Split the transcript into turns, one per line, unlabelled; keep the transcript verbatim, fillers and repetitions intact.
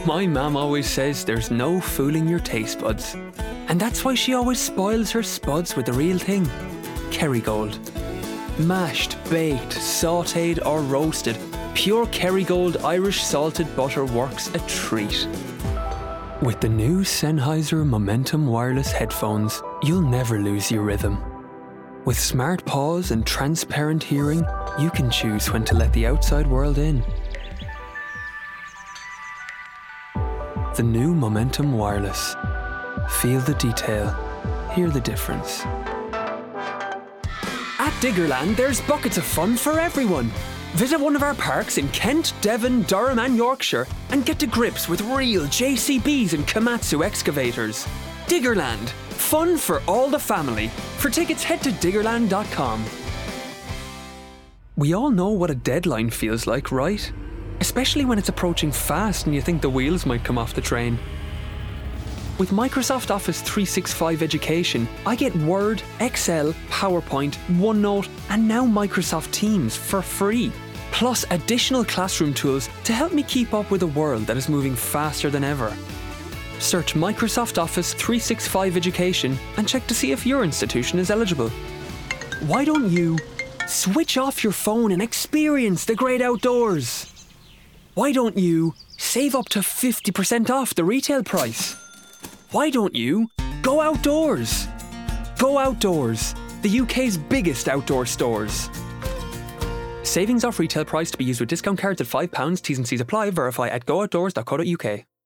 My mum always says there's no fooling your taste buds. And that's why she always spoils her spuds with the real thing. Kerrygold. Mashed, baked, sautéed or roasted, pure Kerrygold Irish salted butter works a treat. With the new Sennheiser Momentum wireless headphones, you'll never lose your rhythm. With smart pause and transparent hearing, you can choose when to let the outside world in. The new Momentum Wireless. Feel the detail. Hear the difference. At Diggerland, there's buckets of fun for everyone. Visit one of our parks in Kent, Devon, Durham and Yorkshire and get to grips with real J C Bs and Komatsu excavators. Diggerland. Fun for all the family. For tickets, head to diggerland dot com. We all know what a deadline feels like, right? Especially when it's approaching fast and you think the wheels might come off the train. With Microsoft Office three sixty-five Education, I get Word, Excel, PowerPoint, OneNote, and now Microsoft Teams for free. Plus additional classroom tools to help me keep up with a world that is moving faster than ever. Search Microsoft Office three sixty-five Education and check to see if your institution is eligible. Why don't you switch off your phone and experience the great outdoors? Why don't you save up to fifty percent off the retail price? Why don't you go outdoors? Go Outdoors, the U K's biggest outdoor stores. Savings off retail price to be used with discount cards at five pounds. T's and C's apply. Verify at go outdoors dot co dot U K.